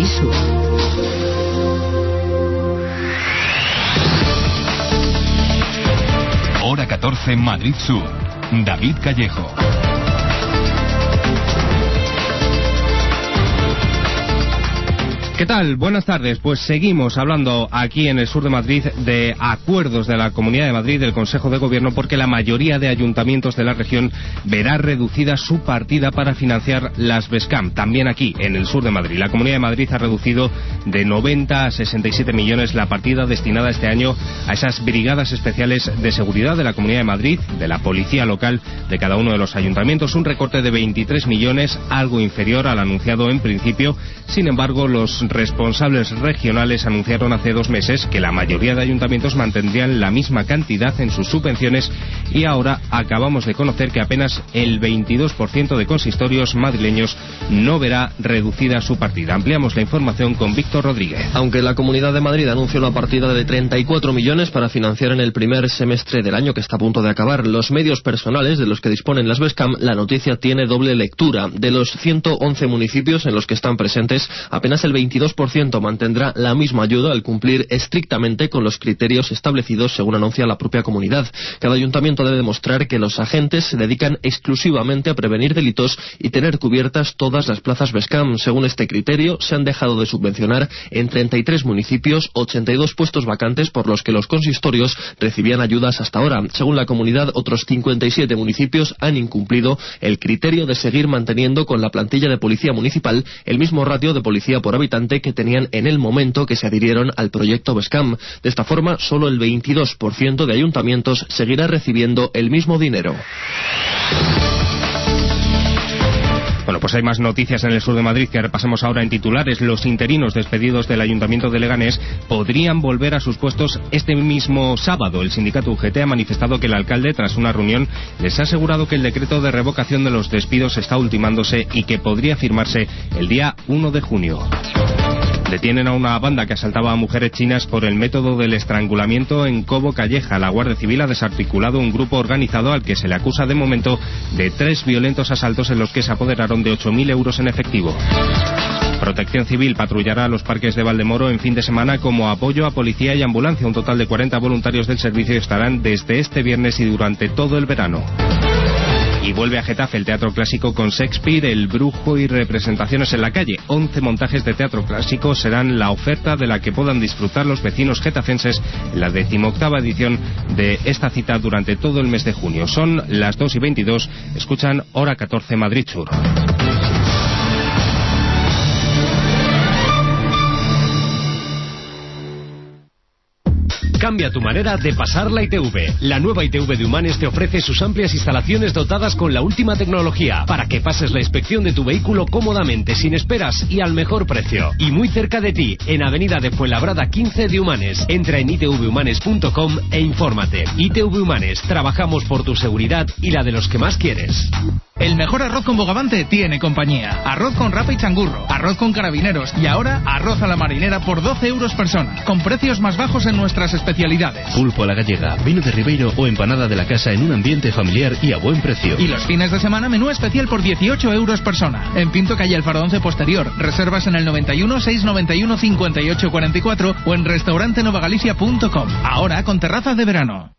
Sur. Hora 14, Madrid Sur. David Callejo. ¿Qué tal? Buenas tardes. Pues seguimos hablando aquí en el sur de Madrid de acuerdos de la Comunidad de Madrid, del Consejo de Gobierno, porque la mayoría de ayuntamientos de la región verá reducida su partida para financiar las BESCAM. También aquí, en el sur de Madrid. La Comunidad de Madrid ha reducido de 90 a 67 millones la partida destinada este año a esas brigadas especiales de seguridad de la Comunidad de Madrid, de la policía local de cada uno de los ayuntamientos. Un recorte de 23 millones, algo inferior al anunciado en principio. Sin embargo, los responsables regionales anunciaron hace 2 meses que la mayoría de ayuntamientos mantendrían la misma cantidad en sus subvenciones y ahora acabamos de conocer que apenas el 22% de consistorios madrileños no verá reducida su partida. Ampliamos la información con Víctor Rodríguez. Aunque la Comunidad de Madrid anunció una partida de 34 millones para financiar en el primer semestre del año que está a punto de acabar los medios personales de los que disponen las BESCAM, la noticia tiene doble lectura. De los 111 municipios en los que están presentes, apenas el 22% mantendrá la misma ayuda al cumplir estrictamente con los criterios establecidos según anuncia la propia comunidad. Cada ayuntamiento debe demostrar que los agentes se dedican exclusivamente a prevenir delitos y tener cubiertas todas las plazas BESCAM. Según este criterio, se han dejado de subvencionar en 33 municipios 82 puestos vacantes por los que los consistorios recibían ayudas hasta ahora. Según la comunidad, otros 57 municipios han incumplido el criterio de seguir manteniendo con la plantilla de policía municipal el mismo ratio de policía por habitante que tenían en el momento que se adhirieron al proyecto BESCAM. De esta forma, solo el 22% de ayuntamientos seguirá recibiendo el mismo dinero. Bueno, pues hay más noticias en el sur de Madrid que repasamos ahora en titulares. Los interinos despedidos del Ayuntamiento de Leganés podrían volver a sus puestos este mismo sábado. El sindicato UGT ha manifestado que el alcalde, tras una reunión, les ha asegurado que el decreto de revocación de los despidos está ultimándose y que podría firmarse el día 1 de junio. Detienen a una banda que asaltaba a mujeres chinas por el método del estrangulamiento en Cobo Calleja. La Guardia Civil ha desarticulado un grupo organizado al que se le acusa de momento de 3 violentos asaltos en los que se apoderaron de 8.000 euros en efectivo. Protección Civil patrullará los parques de Valdemoro en fin de semana como apoyo a policía y ambulancia. Un total de 40 voluntarios del servicio estarán desde este viernes y durante todo el verano. Y vuelve a Getafe el Teatro Clásico con Shakespeare, El Brujo y representaciones en la calle. 11 montajes de teatro clásico serán la oferta de la que puedan disfrutar los vecinos getafenses en la 18ª edición de esta cita durante todo el mes de junio. Son las 2:22, escuchan Hora 14 Madrid Sur. Cambia tu manera de pasar la ITV. La nueva ITV de Humanes te ofrece sus amplias instalaciones dotadas con la última tecnología para que pases la inspección de tu vehículo cómodamente, sin esperas y al mejor precio. Y muy cerca de ti, en Avenida de Fuenlabrada 15 de Humanes. Entra en itvhumanes.com e infórmate. ITV Humanes, trabajamos por tu seguridad y la de los que más quieres. El mejor arroz con bogavante tiene compañía. Arroz con rapa y changurro, arroz con carabineros y ahora arroz a la marinera por 12 euros persona, con precios más bajos en nuestras especialidades. Pulpo a la gallega, vino de Ribeiro o empanada de la casa en un ambiente familiar y a buen precio. Y los fines de semana menú especial por 18 euros persona. En Pinto Calle El Faro 11 Posterior. Reservas en el 91 691 58 44 o en restaurantenovagalicia.com. Ahora con terrazas de verano.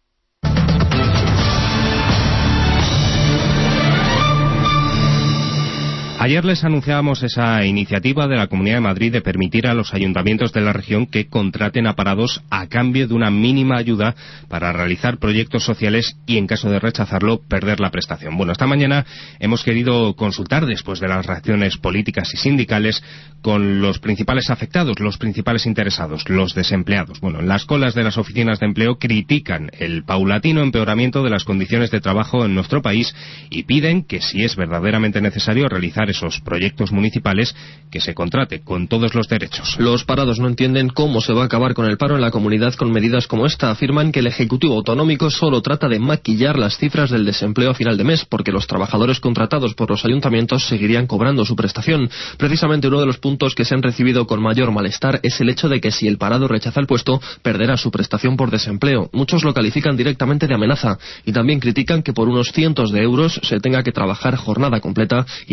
Ayer les anunciábamos esa iniciativa de la Comunidad de Madrid de permitir a los ayuntamientos de la región que contraten a parados a cambio de una mínima ayuda para realizar proyectos sociales y, en caso de rechazarlo, perder la prestación. Bueno, esta mañana hemos querido consultar, después de las reacciones políticas y sindicales, con los principales afectados, los principales interesados, los desempleados. Bueno, en las colas de las oficinas de empleo critican el paulatino empeoramiento de las condiciones de trabajo en nuestro país y piden que, si es verdaderamente necesario realizar esos proyectos municipales, que se contrate con todos los derechos. Los parados no entienden cómo se va a acabar con el paro en la comunidad con medidas como esta. Afirman que el Ejecutivo Autonómico solo trata de maquillar las cifras del desempleo a final de mes, porque los trabajadores contratados por los ayuntamientos seguirían cobrando su prestación. Precisamente uno de los puntos que se han recibido con mayor malestar es el hecho de que si el parado rechaza el puesto, perderá su prestación por desempleo. Muchos lo califican directamente de amenaza y también critican que por unos cientos de euros se tenga que trabajar jornada completa y no se pueda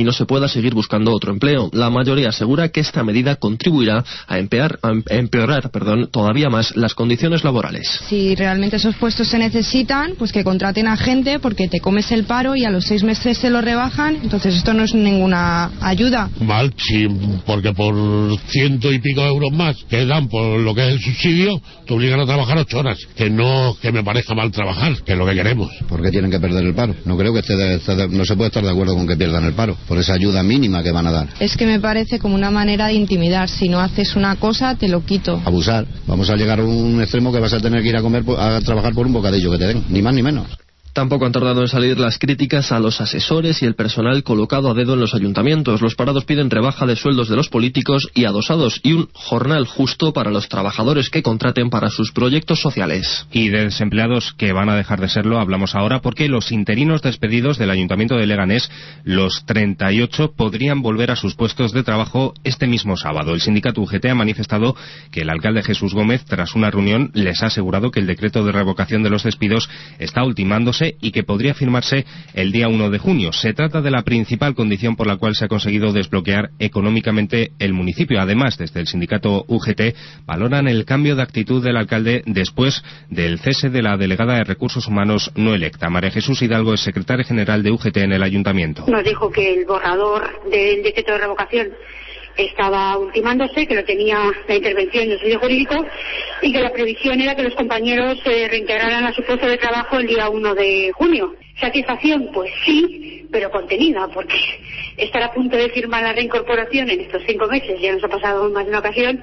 seguir buscando otro empleo. La mayoría asegura que esta medida contribuirá a empeorar todavía más las condiciones laborales. Si realmente esos puestos se necesitan, pues que contraten a gente, porque te comes el paro y a los 6 meses se lo rebajan, entonces esto no es ninguna ayuda. Mal, sí, porque por 100 y pico euros más que dan por lo que es el subsidio, te obligan a trabajar 8 horas, que no que me parezca mal trabajar, que es lo que queremos. ¿Por qué tienen que perder el paro? No creo que no se puede estar de acuerdo con que pierdan el paro, por esa ayuda mínima que van a dar. Es que me parece como una manera de intimidar, si no haces una cosa te lo quito. Abusar, vamos a llegar a un extremo que vas a tener que ir a trabajar por un bocadillo que te den, ni más ni menos. Tampoco han tardado en salir las críticas a los asesores y el personal colocado a dedo en los ayuntamientos. Los parados piden rebaja de sueldos de los políticos y adosados y un jornal justo para los trabajadores que contraten para sus proyectos sociales. Y de desempleados que van a dejar de serlo hablamos ahora, porque los interinos despedidos del Ayuntamiento de Leganés, los 38, podrían volver a sus puestos de trabajo este mismo sábado. El sindicato UGT ha manifestado que el alcalde Jesús Gómez, tras una reunión, les ha asegurado que el decreto de revocación de los despidos está ultimándose y que podría firmarse el día 1 de junio. Se trata de la principal condición por la cual se ha conseguido desbloquear económicamente el municipio. Además, desde el sindicato UGT valoran el cambio de actitud del alcalde después del cese de la delegada de Recursos Humanos no electa. María Jesús Hidalgo es secretaria general de UGT en el ayuntamiento. Nos dijo que el borrador del decreto de revocación estaba ultimándose, que lo tenía la intervención del estudio jurídico y que la previsión era que los compañeros se reintegraran a su puesto de trabajo el día 1 de junio. ¿Satisfacción? Pues sí, pero contenida, porque estar a punto de firmar la reincorporación en estos 5 meses ya nos ha pasado en más de una ocasión.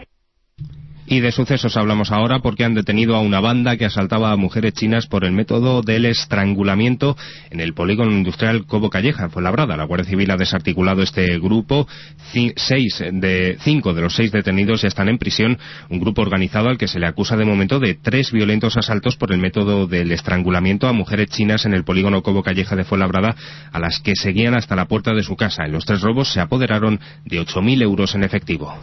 Y de sucesos hablamos ahora, porque han detenido a una banda que asaltaba a mujeres chinas por el método del estrangulamiento en el polígono industrial Cobo Calleja, en Fuenlabrada. La Guardia Civil ha desarticulado este grupo. 5 de los 6 detenidos ya están en prisión. Un grupo organizado al que se le acusa de momento de 3 violentos asaltos por el método del estrangulamiento a mujeres chinas en el polígono Cobo Calleja de Fuenlabrada, a las que seguían hasta la puerta de su casa. En los 3 robos se apoderaron de 8.000 euros en efectivo.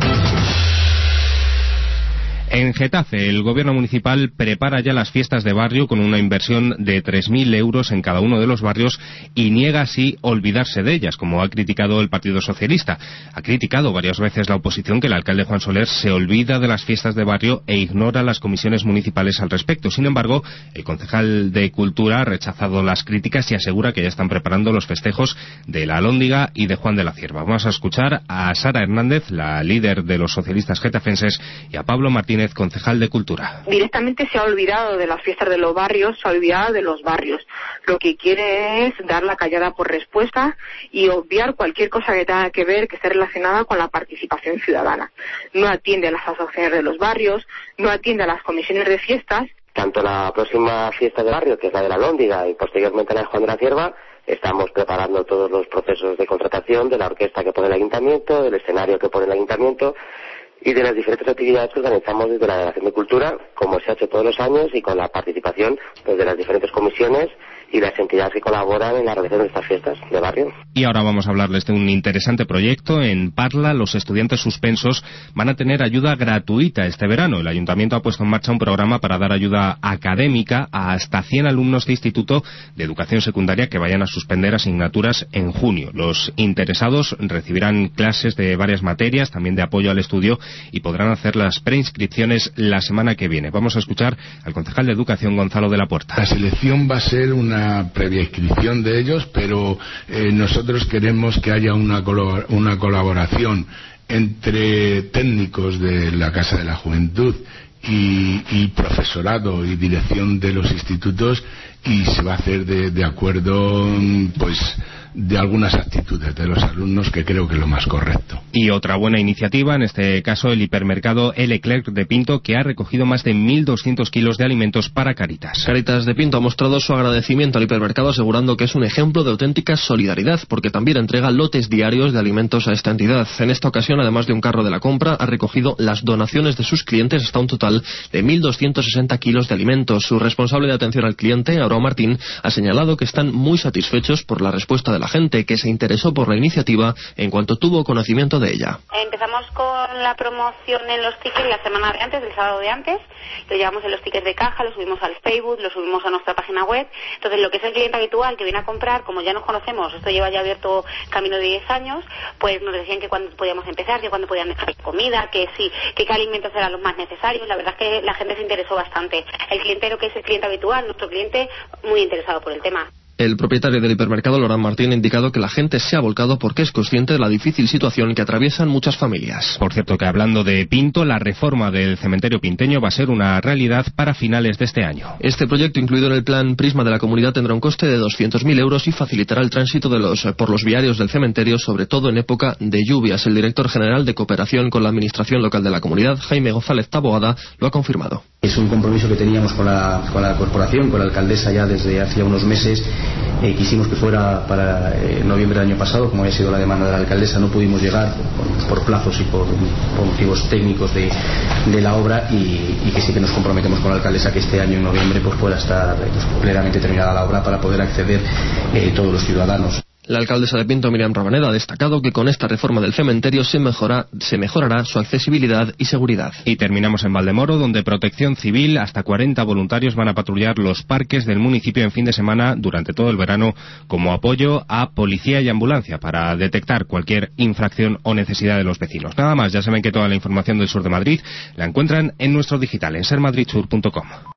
En Getafe, el gobierno municipal prepara ya las fiestas de barrio con una inversión de 3.000 euros en cada uno de los barrios y niega así olvidarse de ellas, como ha criticado el Partido Socialista. Ha criticado varias veces la oposición que el alcalde Juan Soler se olvida de las fiestas de barrio e ignora las comisiones municipales al respecto. Sin embargo, el concejal de Cultura ha rechazado las críticas y asegura que ya están preparando los festejos de la Alhóndiga y de Juan de la Cierva. Vamos a escuchar a Sara Hernández, la líder de los socialistas getafenses, y a Pablo Martínez, concejal de Cultura. Directamente se ha olvidado de las fiestas de los barrios, se ha olvidado de los barrios. Lo que quiere es dar la callada por respuesta y obviar cualquier cosa que tenga que ver, que esté relacionada con la participación ciudadana. No atiende a las asociaciones de los barrios, no atiende a las comisiones de fiestas. Tanto la próxima fiesta de barrio, que es la de la Alhóndiga, y posteriormente la de Juan de la Cierva, estamos preparando todos los procesos de contratación de la orquesta que pone el ayuntamiento, del escenario que pone el ayuntamiento y de las diferentes actividades que organizamos desde la Delegación de Cultura, como se ha hecho todos los años, y con la participación de las diferentes comisiones y las entidades que colaboran en la realización de estas fiestas de barrio. Y ahora vamos a hablarles de un interesante proyecto. En Parla, los estudiantes suspensos van a tener ayuda gratuita este verano. El ayuntamiento ha puesto en marcha un programa para dar ayuda académica a hasta 100 alumnos de instituto de educación secundaria que vayan a suspender asignaturas en junio. Los interesados recibirán clases de varias materias, también de apoyo al estudio, y podrán hacer las preinscripciones la semana que viene. Vamos a escuchar al concejal de Educación, Gonzalo de la Puerta. La selección va a ser una previa inscripción de ellos, pero nosotros queremos que haya una colaboración entre técnicos de la Casa de la Juventud y profesorado y dirección de los institutos, y se va a hacer de acuerdo pues de algunas actitudes de los alumnos, que creo que es lo más correcto. Y otra buena iniciativa, en este caso el hipermercado Leclerc de Pinto, que ha recogido más de 1.200 kilos de alimentos para Cáritas. Cáritas de Pinto ha mostrado su agradecimiento al hipermercado, asegurando que es un ejemplo de auténtica solidaridad, porque también entrega lotes diarios de alimentos a esta entidad. En esta ocasión, además de un carro de la compra, ha recogido las donaciones de sus clientes hasta un total de 1.260 kilos de alimentos. Su responsable de atención al cliente, Aurora Martín, ha señalado que están muy satisfechos por la respuesta de la gente, que se interesó por la iniciativa en cuanto tuvo conocimiento de sobre ella. Empezamos con la promoción en los tickets la semana de antes, el sábado de antes. Lo llevamos en los tickets de caja, lo subimos al Facebook, lo subimos a nuestra página web. Entonces, lo que es el cliente habitual que viene a comprar, como ya nos conocemos, esto lleva ya abierto camino de 10 años, pues nos decían que cuándo podíamos empezar, que cuándo podían dejar comida, que sí, que qué alimentos eran los más necesarios. La verdad es que la gente se interesó bastante. El cliente, lo que es el cliente habitual, nuestro cliente, muy interesado por el tema. El propietario del hipermercado, Laurent Martín, ha indicado que la gente se ha volcado porque es consciente de la difícil situación que atraviesan muchas familias. Por cierto, que hablando de Pinto, la reforma del cementerio pinteño va a ser una realidad para finales de este año. Este proyecto, incluido en el plan Prisma de la comunidad, tendrá un coste de 200.000 euros y facilitará el tránsito por los viarios del cementerio, sobre todo en época de lluvias. El director general de Cooperación con la Administración Local de la Comunidad, Jaime González Taboada, lo ha confirmado. Es un compromiso que teníamos con la corporación, con la alcaldesa ya desde hacía unos meses. Quisimos que fuera para noviembre del año pasado, como había sido la demanda de la alcaldesa, no pudimos llegar por plazos y por motivos técnicos de la obra, y que sí que nos comprometemos con la alcaldesa que este año en noviembre pues pueda estar plenamente terminada la obra para poder acceder todos los ciudadanos. La alcaldesa de Pinto, Miriam Rabaneda, ha destacado que con esta reforma del cementerio se mejorará su accesibilidad y seguridad. Y terminamos en Valdemoro, donde Protección Civil, hasta 40 voluntarios van a patrullar los parques del municipio en fin de semana durante todo el verano como apoyo a policía y ambulancia para detectar cualquier infracción o necesidad de los vecinos. Nada más, ya saben que toda la información del sur de Madrid la encuentran en nuestro digital, en sermadridsur.com.